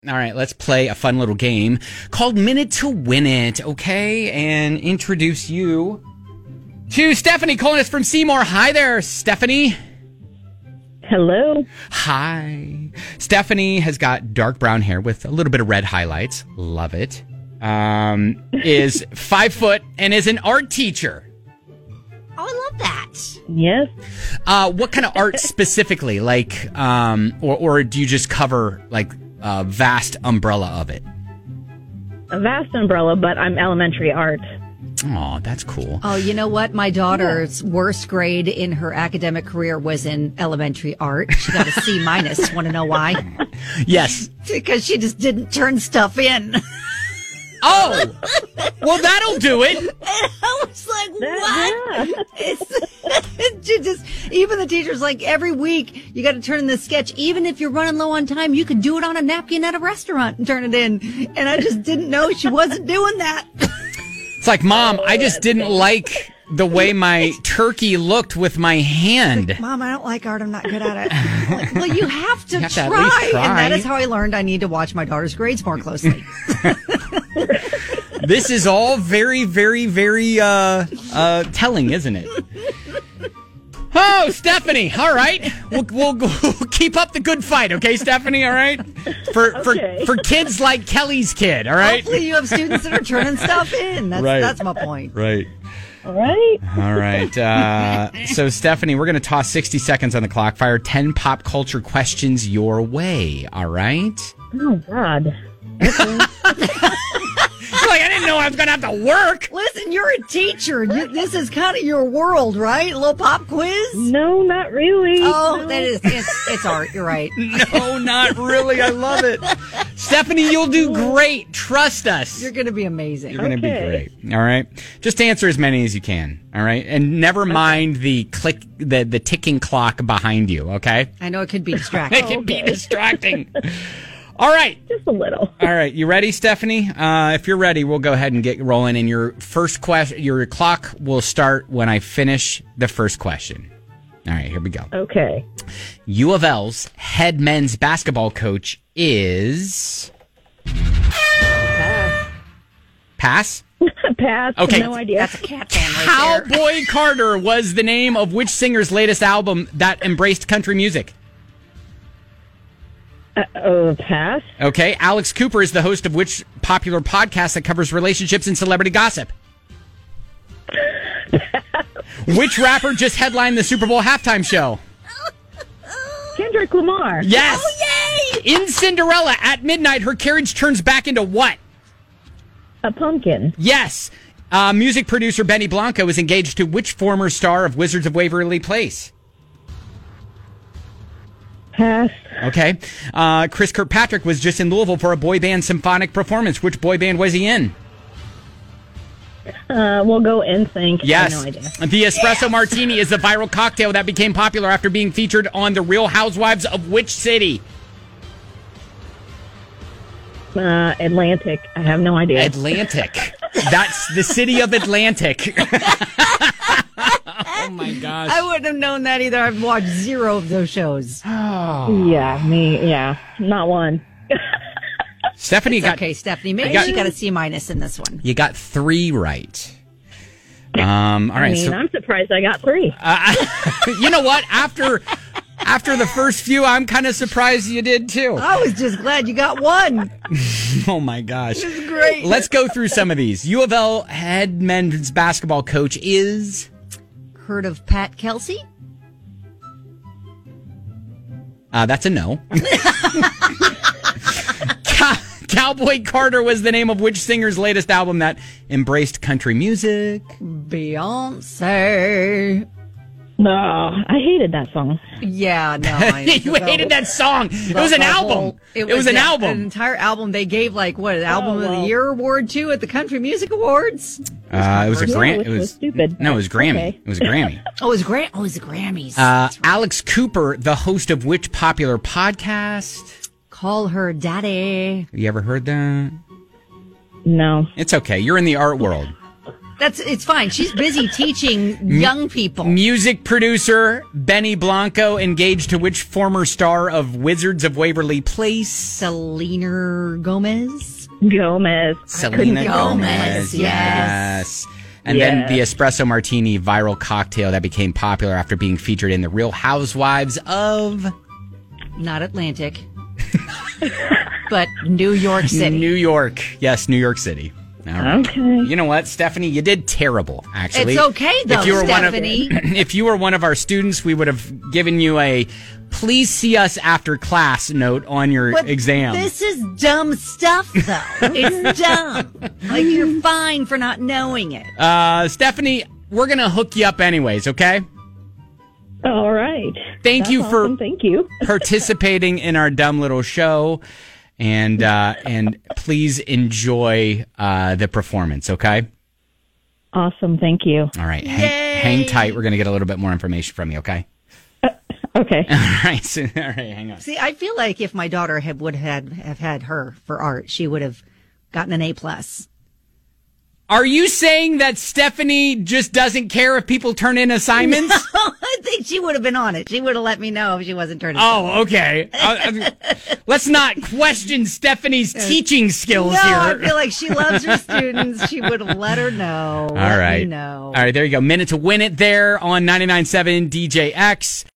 All right, let's play a fun little game called Minute to Win It, okay? And introduce you to Stephanie calling us from Seymour. Hi there, Stephanie. Hello. Hi. Stephanie has got dark brown hair with a little bit of red highlights. Love it. Is 5 foot and is an art teacher. Oh, I love that. Yes. What kind of art specifically? Like, or do you just cover like a vast umbrella of it? A vast umbrella, but I'm elementary art. Oh, that's cool. Oh, you know what? My daughter's worst grade in her academic career was in elementary art. She got a C minus. Want to know why? Yes. Because she just didn't turn stuff in. Oh, well, that'll do it. And I was like, what? Even the teacher's like, every week you got to turn in this sketch. Even if you're running low on time, you can do it on a napkin at a restaurant and turn it in. And I just didn't know she wasn't doing that. It's like, Mom, I just didn't like the way my turkey looked with my hand. Mom, I don't like art. I'm not good at it. I'm like, well, you have to You have to try. at least try. And that is how I learned I need to watch my daughter's grades more closely. This is all very, very, very telling, isn't it? Oh, Stephanie, all right. We'll keep up the good fight, okay, Stephanie, all right? For kids like Kelly's kid, all right? Hopefully you have students that are turning stuff in. That's my point. Right. All right. All right. So, Stephanie, we're going to toss 60 seconds on the clock. Fire 10 pop culture questions your way, all right? Oh, God. Like, I didn't know I was going to have to work. Listen, you're a teacher. This is kind of your world, right? A little pop quiz? No, not really. Oh, No. that is, it's art. You're right. No, not really. I love it. Stephanie, you'll do great. Trust us. You're going to be amazing. You're going to be Okay. great. All right. Just answer as many as you can. All right. And never mind the the ticking clock behind you. Okay. I know it could be distracting. It can be distracting. All right. Just a little. All right. You ready, Stephanie? If you're ready, we'll go ahead and get rolling. And your first question, your clock will start when I finish the first question. All right. Here we go. Okay. U of L's head men's basketball coach is... Pass? Pass. Okay. No idea. That's a cat fan right there. Cowboy Carter was the name of which singer's latest album that embraced country music? Pass. Okay. Alex Cooper is the host of which popular podcast that covers relationships and celebrity gossip? Which rapper just headlined the Super Bowl halftime show? Kendrick Lamar. Yes. Oh, yay! In Cinderella, at midnight, her carriage turns back into what? A pumpkin. Yes. Music producer Benny Blanco is engaged to which former star of Wizards of Waverly Place? Pass. Okay. Chris Kirkpatrick was just in Louisville for a boy band symphonic performance. Which boy band was he in? We'll go NSYNC. Yes. I have no idea. The espresso martini is the viral cocktail that became popular after being featured on The Real Housewives of which city? Atlantic. I have no idea. Atlantic. That's the city of Atlantic. Oh, my gosh. I wouldn't have known that either. I've watched 0 of those shows. Yeah, me. Yeah, not one. Stephanie got... Okay, Stephanie, maybe got- you got a C minus in this one. You got 3 right. All right. I mean, I'm surprised I got 3. You know what? After the first few, I'm kind of surprised you did too. I was just glad you got 1. Oh my gosh. This is great. Let's go through some of these. U of L head men's basketball coach is... Heard of Pat Kelsey? That's a no. Cowboy Carter was the name of which singer's latest album that embraced country music? Beyonce. No, I hated that song. Yeah, no. You hated that song. It was an album. It was an album. An entire album. They gave an album of the wow. year award to at the Country Music Awards. It was a Grammy. which was stupid. No, it was Grammy. Okay. It was a Grammy. Oh, it was the Grammys. Alex Cooper, the host of which popular podcast? Call her daddy. You ever heard that? No. It's okay. You're in the art world. It's fine. She's busy teaching young people. Music producer Benny Blanco engaged to which former star of Wizards of Waverly Place? Selena Gomez. Selena Gomez, yes. And then the espresso martini viral cocktail that became popular after being featured in The Real Housewives of... Not Atlantic, but New York City. New York. Yes, New York City. All right. Okay. You know what, Stephanie? You did terrible, actually. It's okay, though, Stephanie. If you were one of our students, we would have given you a please see us after class note on your exam. This is dumb stuff, though. It's dumb. Like, you're fine for not knowing it. Stephanie, we're going to hook you up anyways, okay? All right. Thank you for Thank you. participating in our dumb little show. And please enjoy the performance, okay? Awesome. Thank you. All right. Hang tight. We're going to get a little bit more information from you, okay? Okay. All right. So, all right. Hang on. See, I feel like if my daughter would have had her for art, she would have gotten an A+. Are you saying that Stephanie just doesn't care if people turn in assignments? I think she would have been on it. She would have let me know if she wasn't turning. Oh, okay. Let's not question Stephanie's teaching skills No, here. I feel like she loves her students. She would have let her know. All right. Me know. All right, there you go. Minute to win it there on 99.7 DJX.